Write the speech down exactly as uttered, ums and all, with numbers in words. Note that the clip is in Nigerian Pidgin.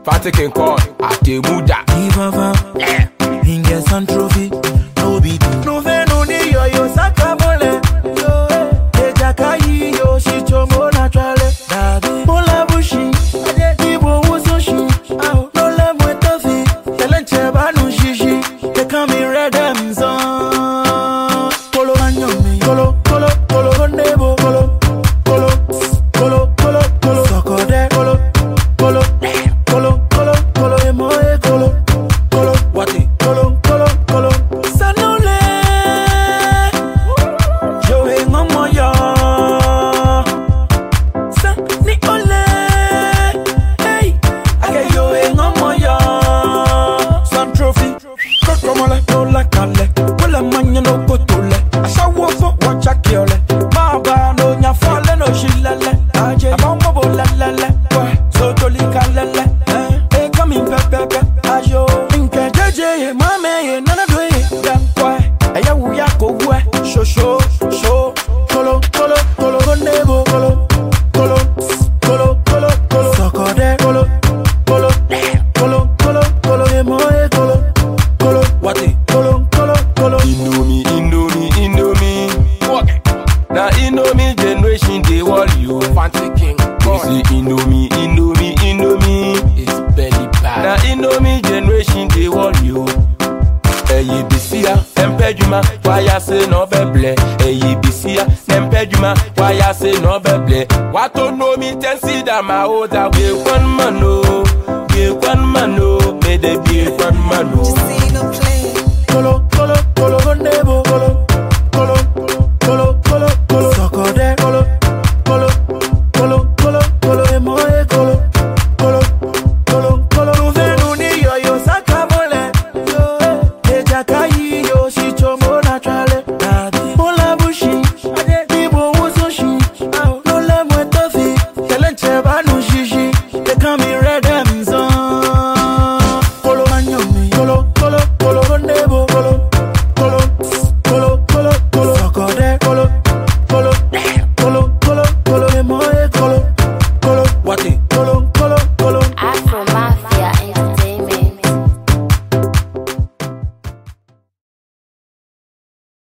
Fatigue call at the Muda. Ivava, Inge San Trophy, no be no veno ni yo yo sakamole. Yo, Ejakai yo shichomo naturale. Dabi, Bola Bushi, Ibo Wusoshi, Ao, no lemwe tofi, Telenche Banu Shishi, they come in red and zone. Polo Anyomi, Polo, Polo, Polo, Nebo, Polo, Polo, Polo, Polo, Polo, Sokode, Polo, Polo, Polo, Polo, Polo, Emoe, Polo, Polo, Wati, Polo, Polo, Polo, Sanole, Joe Momoya, San Nicole, hey, I get Joe Momoya, San Trophy, Kokomole, Ola Kale, Willa Manya no Potule, Ashawo for watch a kiole, Baba no Nyafale no Shilale, Aje, Abambo Lalale, so Tolika Lele, eh, coming pepe, Ajo, Inka J, Mame, none of it, damn quiet, Ayawuya go where, show, show, show, Colo, Colo, Colo, Nebo, Colo, Colo, Colo, Colo, Colo, Socode, Colo, Colo, Colo, Colo, Colo, Emoe, Colo, Colo, Wati, Colo, Colo, Colo, Indomie, Indomie, Indomie. Now Indomie generation they want you. Fatigue call. You see Indomie, Indomie, Indomie. It's belly bad. Now Indomie generation they want you. Eyi bisia, empejuma, why say no beble. Eyi bisia, empejuma, why say no beble. What to know me ten see that my oda we one man no, we one man no, may they be one man no. Just see no play. Colo,